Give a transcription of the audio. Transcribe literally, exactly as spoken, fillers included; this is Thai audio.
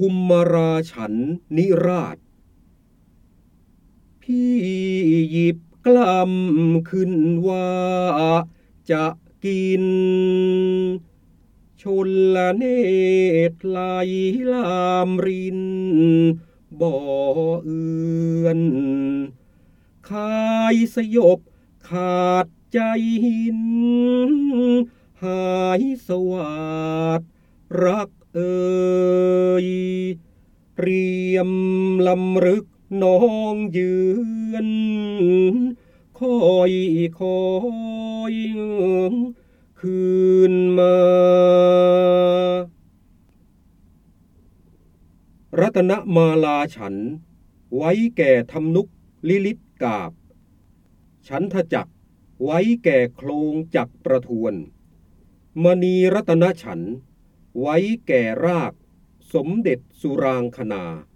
คุมมาราฉันนิราชพี่หยิบกล้ำขึ้นว่าจะกินชนละเนตรไหลลามรินบ่อเอือนคายสยบขาดใจหินหายสวาดรักเอ่ยเรียมลำลึกน้องยืนคอยคอยคืนมารัตนมาลาฉันไว้แก่ทำนุกลิลิตกาบฉันทจักไว้แก่โครงจักประทวนมณีรัตนฉันไว้แก่รากสมเด็จสุรางคณา